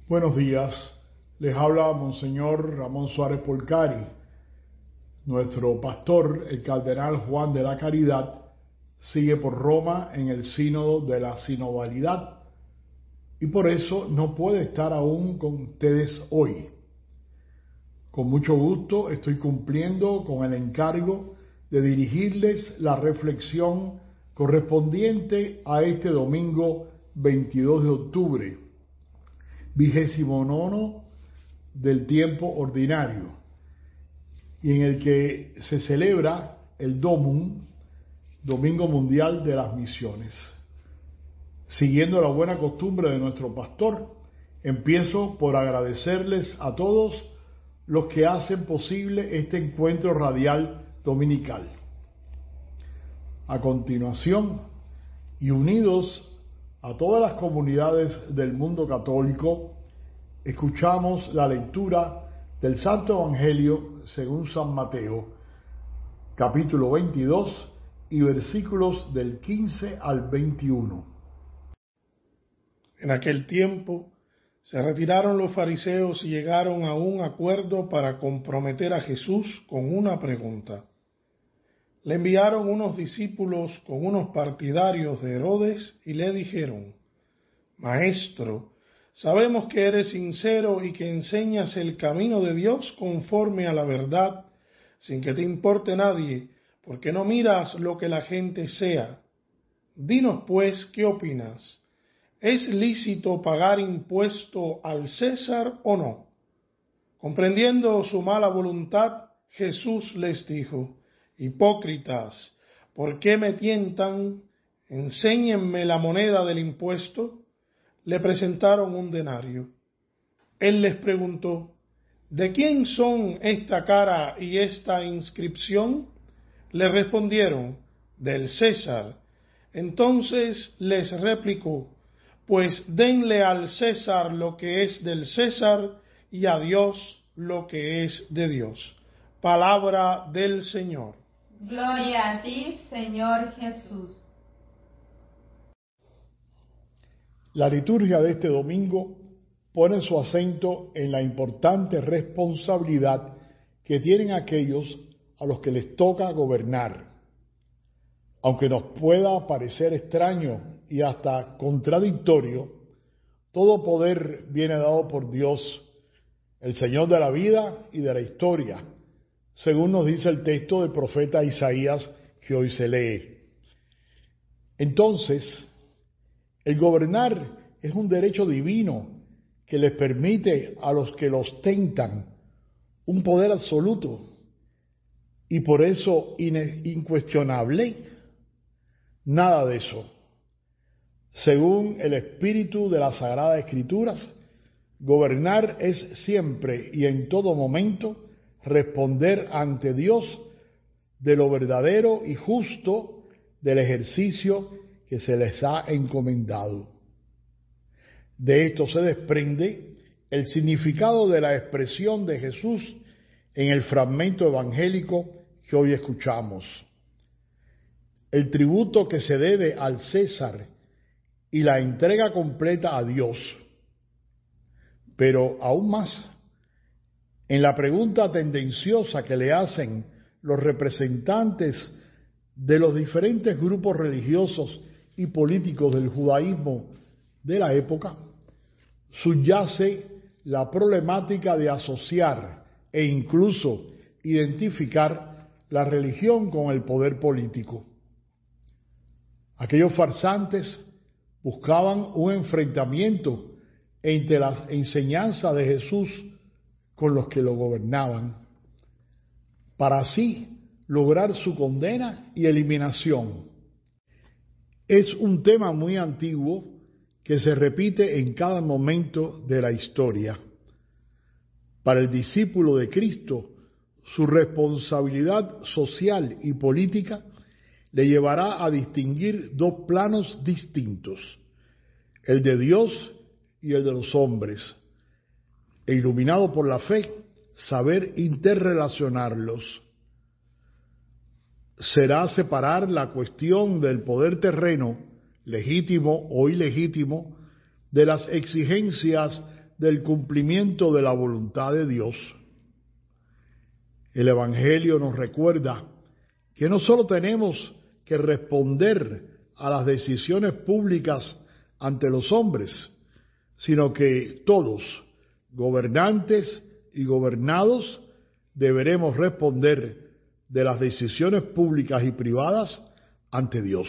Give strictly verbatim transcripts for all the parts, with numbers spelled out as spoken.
Buenos días, les habla Monseñor Ramón Suárez Polcari. Nuestro pastor, el cardenal Juan de la Caridad, sigue por Roma en el sínodo de la sinodalidad y por eso no puede estar aún con ustedes hoy. Con mucho gusto estoy cumpliendo con el encargo de dirigirles la reflexión correspondiente a este domingo veintidós de octubre, vigésimo nono del tiempo ordinario, y en el que se celebra el Domum, Domingo Mundial de las Misiones. Siguiendo la buena costumbre de nuestro pastor, empiezo por agradecerles a todos los que hacen posible este encuentro radial dominical. A continuación, y unidos a todas las comunidades del mundo católico, escuchamos la lectura del Santo Evangelio según San Mateo, capítulo veintidós y versículos del quince al veintiuno. En aquel tiempo se retiraron los fariseos y llegaron a un acuerdo para comprometer a Jesús con una pregunta. Le enviaron unos discípulos con unos partidarios de Herodes y le dijeron: Maestro, sabemos que eres sincero y que enseñas el camino de Dios conforme a la verdad, sin que te importe nadie, porque no miras lo que la gente sea. Dinos pues, ¿qué opinas? ¿Es lícito pagar impuesto al César o no? Comprendiendo su mala voluntad, Jesús les dijo: Hipócritas, ¿por qué me tientan? Enséñenme la moneda del impuesto. Le presentaron un denario. Él les preguntó: ¿de quién son esta cara y esta inscripción? Le respondieron: del César. Entonces les replicó: pues denle al César lo que es del César y a Dios lo que es de Dios. Palabra del Señor. Gloria a ti, Señor Jesús. La liturgia de este domingo pone su acento en la importante responsabilidad que tienen aquellos a los que les toca gobernar. Aunque nos pueda parecer extraño y hasta contradictorio, todo poder viene dado por Dios, el Señor de la vida y de la historia, según nos dice el texto del profeta Isaías que hoy se lee. Entonces, el gobernar es un derecho divino que les permite a los que lo ostentan un poder absoluto y por eso in- incuestionable. Nada de eso. Según el espíritu de las Sagradas Escrituras, gobernar es siempre y en todo momento responder ante Dios de lo verdadero y justo del ejercicio que se les ha encomendado. De esto se desprende el significado de la expresión de Jesús en el fragmento evangélico que hoy escuchamos. El tributo que se debe al César y la entrega completa a Dios. Pero aún más, en la pregunta tendenciosa que le hacen los representantes de los diferentes grupos religiosos y políticos del judaísmo de la época, subyace la problemática de asociar e incluso identificar la religión con el poder político. Aquellos farsantes buscaban un enfrentamiento entre las enseñanzas de Jesús con los que lo gobernaban, para así lograr su condena y eliminación. Es un tema muy antiguo que se repite en cada momento de la historia. Para el discípulo de Cristo, su responsabilidad social y política le llevará a distinguir dos planos distintos, el de Dios y el de los hombres, e iluminado por la fe, saber interrelacionarlos. Será separar la cuestión del poder terreno, legítimo o ilegítimo, de las exigencias del cumplimiento de la voluntad de Dios. El Evangelio nos recuerda que no solo tenemos que responder a las decisiones públicas ante los hombres, sino que todos, gobernantes y gobernados, deberemos responder de las decisiones públicas y privadas ante Dios.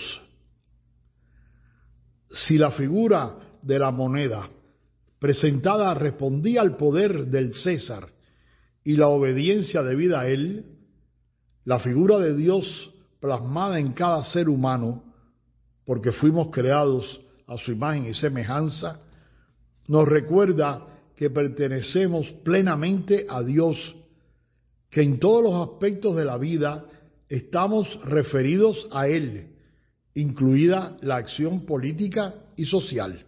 Si la figura de la moneda presentada respondía al poder del César y la obediencia debida a él, la figura de Dios plasmada en cada ser humano, porque fuimos creados a su imagen y semejanza, nos recuerda que pertenecemos plenamente a Dios, que en todos los aspectos de la vida estamos referidos a Él, incluida la acción política y social.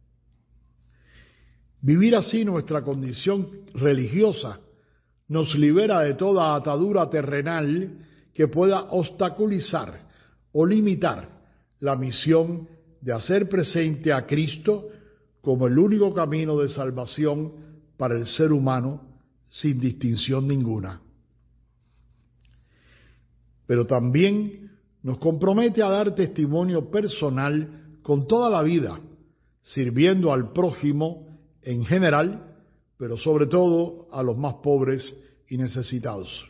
Vivir así nuestra condición religiosa nos libera de toda atadura terrenal que pueda obstaculizar o limitar la misión de hacer presente a Cristo como el único camino de salvación para el ser humano sin distinción ninguna. Pero también nos compromete a dar testimonio personal con toda la vida, sirviendo al prójimo en general, pero sobre todo a los más pobres y necesitados.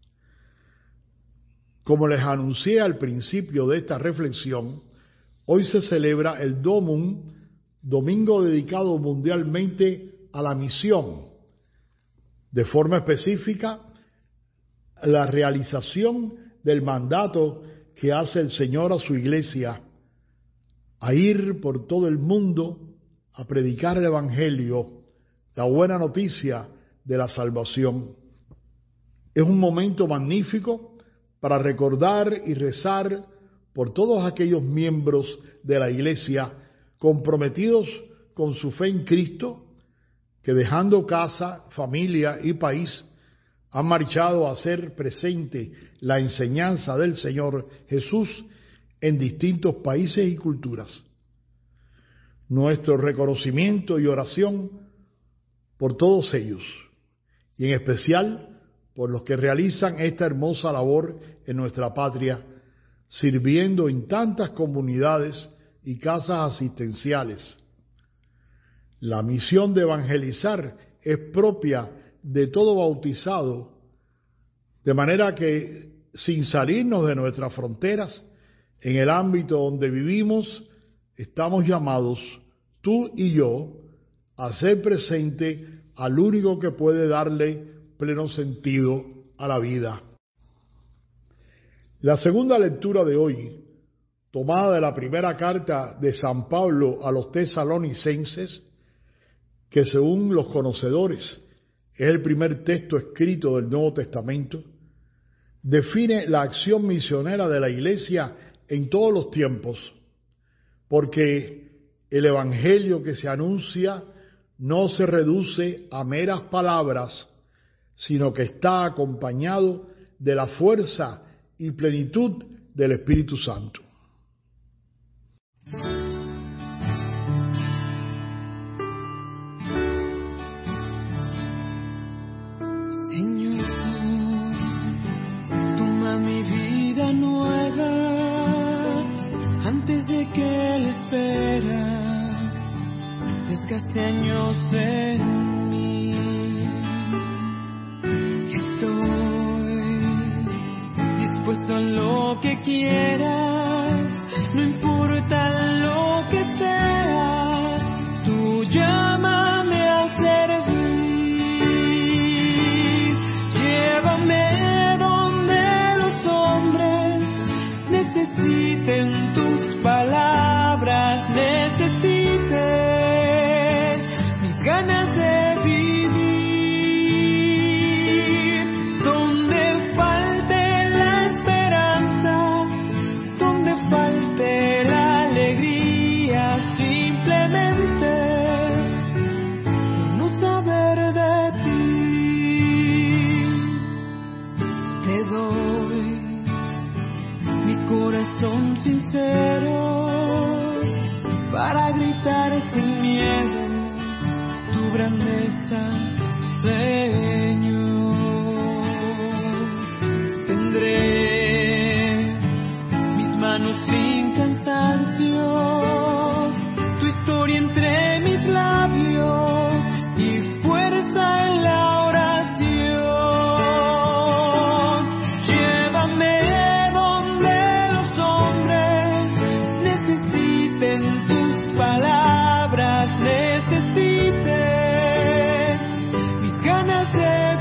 Como les anuncié al principio de esta reflexión, hoy se celebra el Domum, domingo dedicado mundialmente a la misión, de forma específica la realización del mandato que hace el Señor a su iglesia, a ir por todo el mundo a predicar el Evangelio, la buena noticia de la salvación. Es un momento magnífico para recordar y rezar por todos aquellos miembros de la iglesia comprometidos con su fe en Cristo, que dejando casa, familia y país, han marchado a hacer presente la enseñanza del Señor Jesús en distintos países y culturas. Nuestro reconocimiento y oración por todos ellos, y en especial por los que realizan esta hermosa labor en nuestra patria, sirviendo en tantas comunidades y casas asistenciales. La misión de evangelizar es propia de todo bautizado, de manera que sin salirnos de nuestras fronteras, en el ámbito donde vivimos, estamos llamados, tú y yo, a ser presente al único que puede darle pleno sentido a la vida. La segunda lectura de hoy, tomada de la primera carta de San Pablo a los tesalonicenses, que según los conocedores es el primer texto escrito del Nuevo Testamento, define la acción misionera de la Iglesia en todos los tiempos, porque el Evangelio que se anuncia no se reduce a meras palabras, sino que está acompañado de la fuerza y plenitud del Espíritu Santo. Señor, toma mi vida nueva antes de que la espera desgaste años en mí. Estoy dispuesto a lo que quieras, no importa lo que sea, tú llámame a servir. Llévame donde los hombres necesiten tus palabras, necesiten mis ganas de vivir, donde falte la esperanza, donde falte la alegría, simplemente por no saber de ti. Te doy mi corazón sincero para gritar sin miedo tu tu grandeza, Señor. Tendré mis manos sin cansancio, tu historia entre mis labios y fuerza en la oración. Llévame donde los hombres necesiten tus palabras, necesiten mis ganas de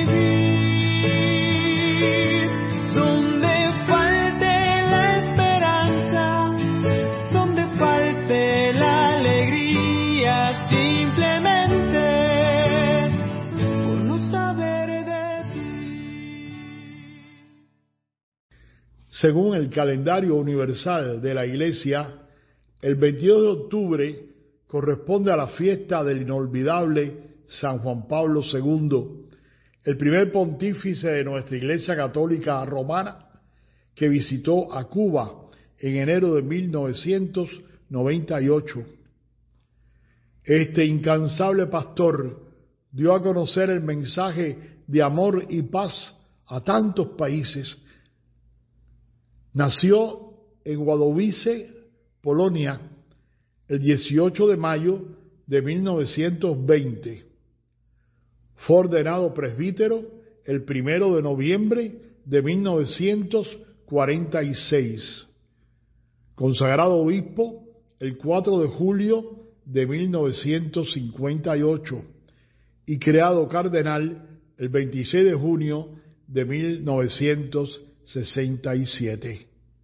vivir. Donde falte la esperanza, donde falte la alegría, simplemente por no saber de ti. Según el calendario universal de la Iglesia, el veintidós de octubre corresponde a la fiesta del inolvidable San Juan Pablo segundo, el primer pontífice de nuestra Iglesia Católica Romana, que visitó a Cuba en enero de mil novecientos noventa y ocho. Este incansable pastor dio a conocer el mensaje de amor y paz a tantos países. Nació en Wadowice, Polonia, el dieciocho de mayo de mil novecientos veinte. Fue ordenado presbítero el primero de noviembre de mil novecientos cuarenta y seis. Consagrado obispo el cuatro de julio de mil novecientos cincuenta y ocho y creado cardenal el veintiséis de junio de mil novecientos sesenta y siete.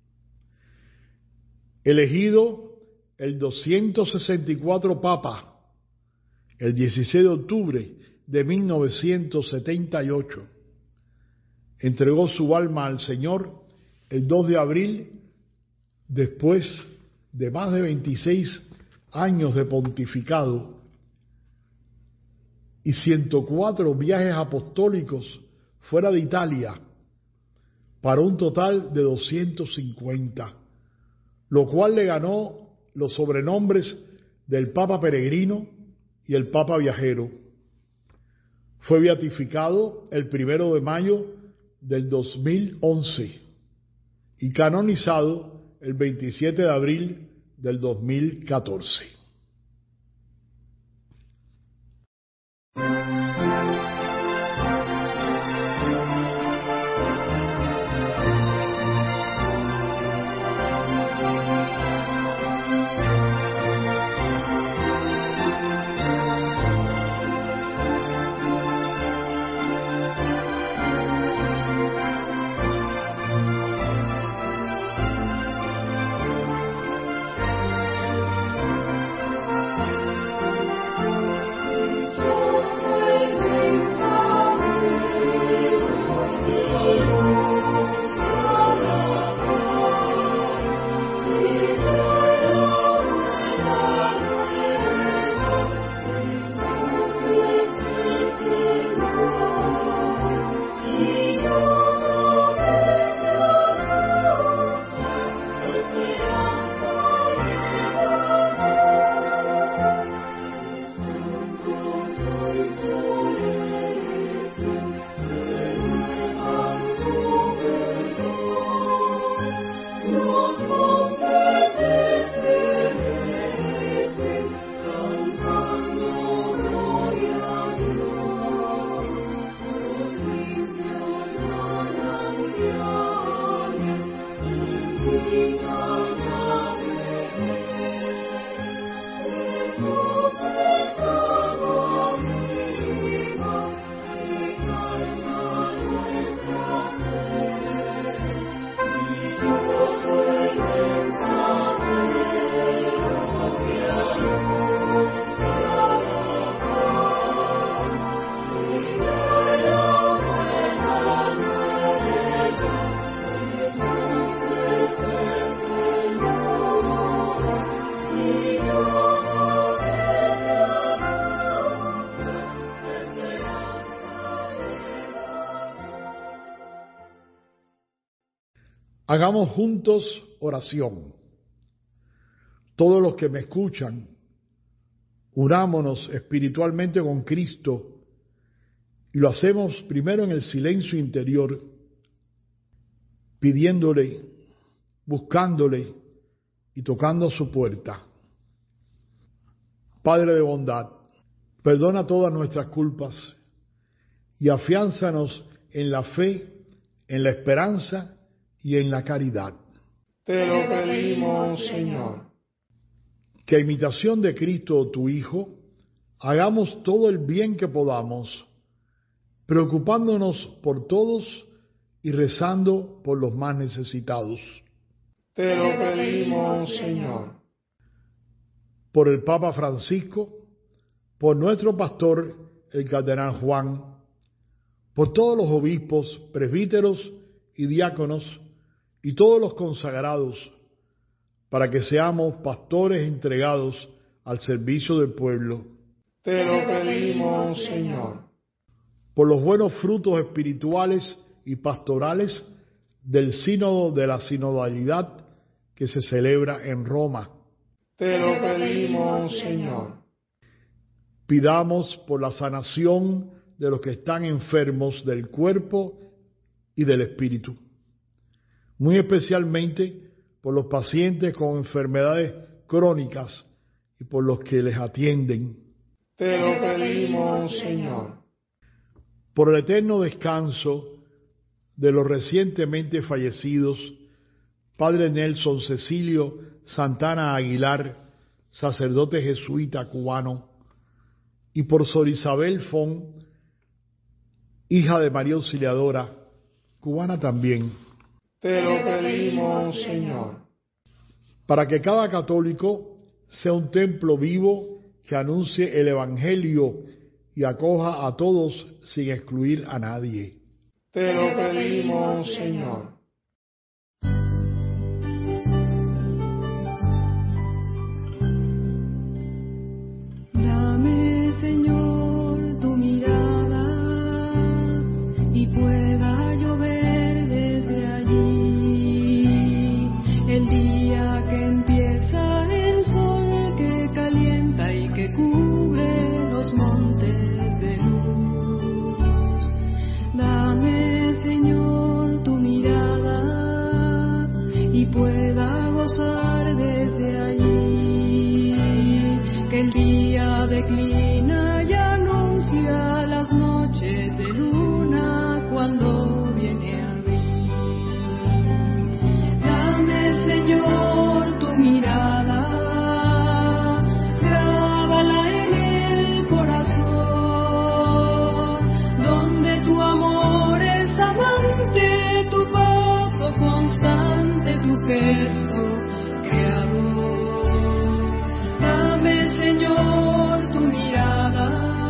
Elegido el doscientos sesenta y cuatro Papa el dieciséis de octubre de mil novecientos setenta y ocho, entregó su alma al Señor el dos de abril, después de más de veintiséis años de pontificado y ciento cuatro viajes apostólicos fuera de Italia, para un total de doscientos cincuenta, lo cual le ganó los sobrenombres del Papa Peregrino y el Papa Viajero. Fue beatificado el primero de mayo del dos mil once y canonizado el veintisiete de abril del dos mil catorce. Hagamos juntos oración. Todos los que me escuchan, Unámonos espiritualmente con Cristo y lo hacemos primero en el silencio interior, pidiéndole, buscándole y tocando su puerta. Padre de bondad, perdona todas nuestras culpas y afiánzanos en la fe, en la esperanza y en la caridad. Te lo pedimos, Señor. Que a imitación de Cristo, tu Hijo, hagamos todo el bien que podamos, preocupándonos por todos y rezando por los más necesitados. Te lo pedimos, Señor. Por el Papa Francisco, por nuestro pastor, el cardenal Juan, por todos los obispos, presbíteros y diáconos, y todos los consagrados, para que seamos pastores entregados al servicio del pueblo. Te lo pedimos, Señor. Por los buenos frutos espirituales y pastorales del sínodo de la sinodalidad que se celebra en Roma. Te lo pedimos, Señor. Pidamos por la sanación de los que están enfermos del cuerpo y del espíritu, muy especialmente por los pacientes con enfermedades crónicas y por los que les atienden. Te lo pedimos, Señor. Por el eterno descanso de los recientemente fallecidos, Padre Nelson Cecilio Santana Aguilar, sacerdote jesuita cubano, y por Sor Isabel Fon, hija de María Auxiliadora, cubana también. Te lo pedimos, Señor. Para que cada católico sea un templo vivo que anuncie el Evangelio y acoja a todos sin excluir a nadie. Te lo pedimos, Señor. Dame, Señor, tu mirada y pueda llover desde allí. El día que empieza el sol que calienta y que cubre los montes de luz. Dame, Señor, tu mirada y pueda gozar desde allí. Que el día declina y anuncia las noches de luna cuando viene abril. Dame, Señor, tu mirada, grábala en el corazón, donde tu amor es amante, tu paso constante, tu gesto creador. Dame, Señor, tu mirada,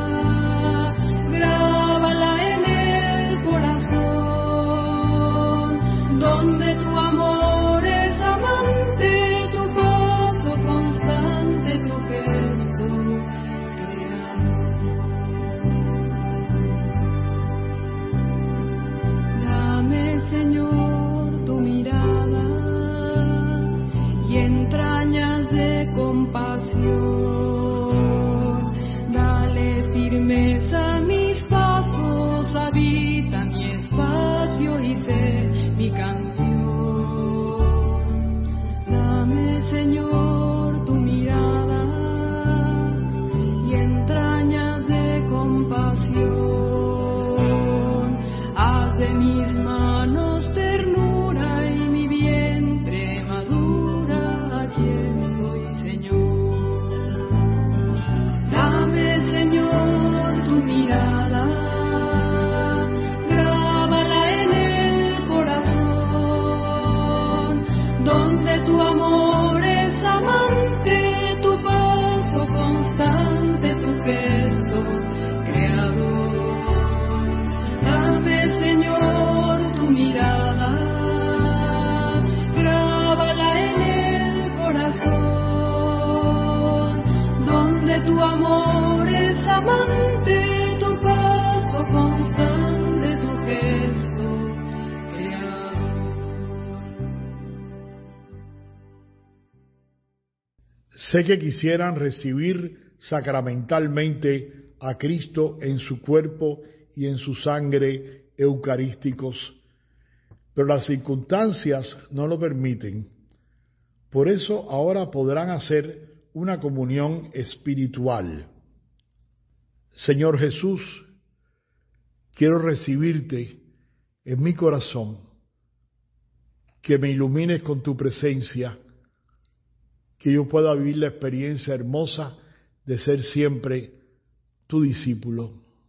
grábala en el corazón, donde tu amor es amante, tu paso constante, tu gesto creador. Dame, Señor, tu mirada y entrañas de compasión. Dale firmeza a mis pasos, habita mi espacio y sé mi canción. Dame, Señor, tu mirada y entrañas de compasión. Haz de mis manos ternura y mi vientre madura. Aquí estoy, Señor. Dame, Señor, tu mirada, grábala en el corazón, donde tu amor es amante, tu paso constante, tu gesto creador. Dame, Señor, tu mirada, grábala en el corazón, donde tu amor es amante, tu paso constante, tu gesto creador. Sé que quisieran recibir sacramentalmente a Cristo en su cuerpo y en su sangre eucarísticos. Pero las circunstancias no lo permiten. Por eso ahora podrán hacer una comunión espiritual. Señor Jesús, quiero recibirte en mi corazón, que me ilumines con tu presencia, que yo pueda vivir la experiencia hermosa de ser siempre tu discípulo.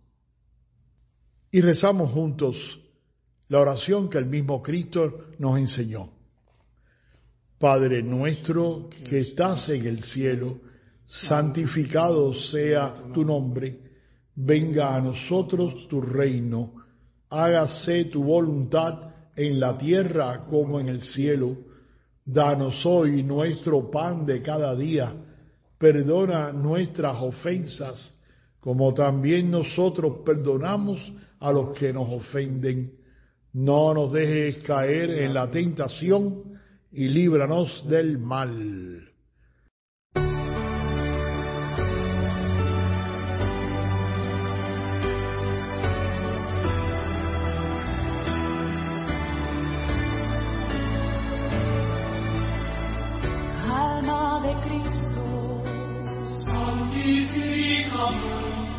Y rezamos juntos la oración que el mismo Cristo nos enseñó. Padre nuestro que estás en el cielo, santificado sea tu nombre, venga a nosotros tu reino, hágase tu voluntad en la tierra como en el cielo. Danos hoy nuestro pan de cada día, perdona nuestras ofensas, como también nosotros perdonamos a los que nos ofenden. No nos dejes caer en la tentación y líbranos del mal. Alma de Cristo, santifícame.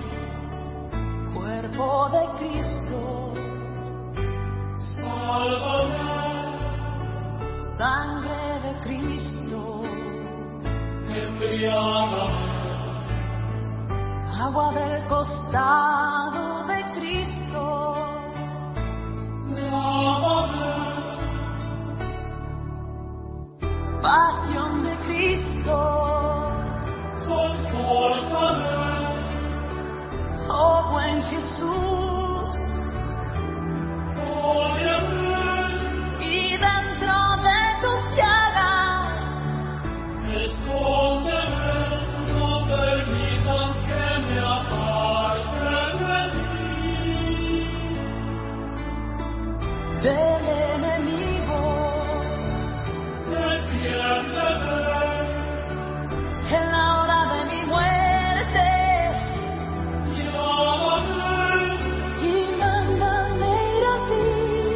Cuerpo de Cristo, sálvame. Sangre de Cristo, embriágame. Agua del costado de Cristo, lávame. Pasión de Cristo, confórtame. Oh buen Jesús, óyeme. Y dentro de tus llagas, escóndeme, no permitas que me aparte de ti, del enemigo, defiéndeme en la hora de mi muerte, llámame y mándame ir a ti.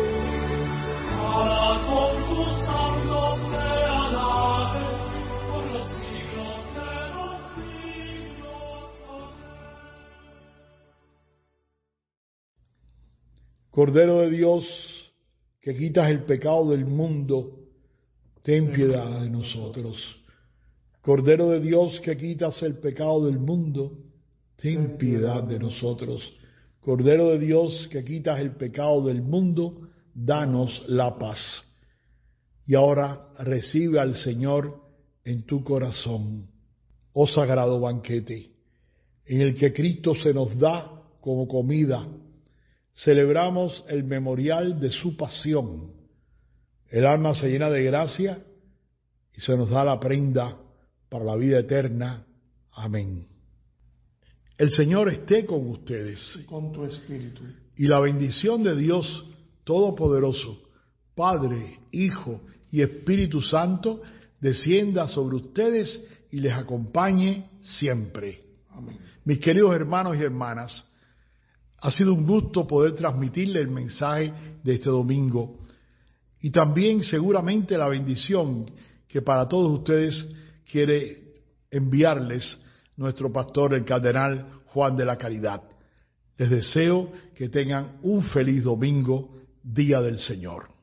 Ahora con tus santos te alabe por los siglos de los siglos. Amén. Cordero de Dios, que quitas el pecado del mundo, ten piedad de nosotros. Cordero de Dios, que quitas el pecado del mundo, ten piedad de nosotros. Cordero de Dios, que quitas el pecado del mundo, danos la paz. Y ahora recibe al Señor en tu corazón, oh sagrado banquete, en el que Cristo se nos da como comida. Celebramos el memorial de su pasión. El alma se llena de gracia y se nos da la prenda para la vida eterna. Amén. El Señor esté con ustedes. Con tu espíritu. Y la bendición de Dios Todopoderoso, Padre, Hijo y Espíritu Santo, descienda sobre ustedes y les acompañe siempre. Amén. Mis queridos hermanos y hermanas, ha sido un gusto poder transmitirle el mensaje de este domingo y también seguramente la bendición que para todos ustedes quiere enviarles nuestro pastor, el cardenal Juan de la Caridad. Les deseo que tengan un feliz domingo, Día del Señor.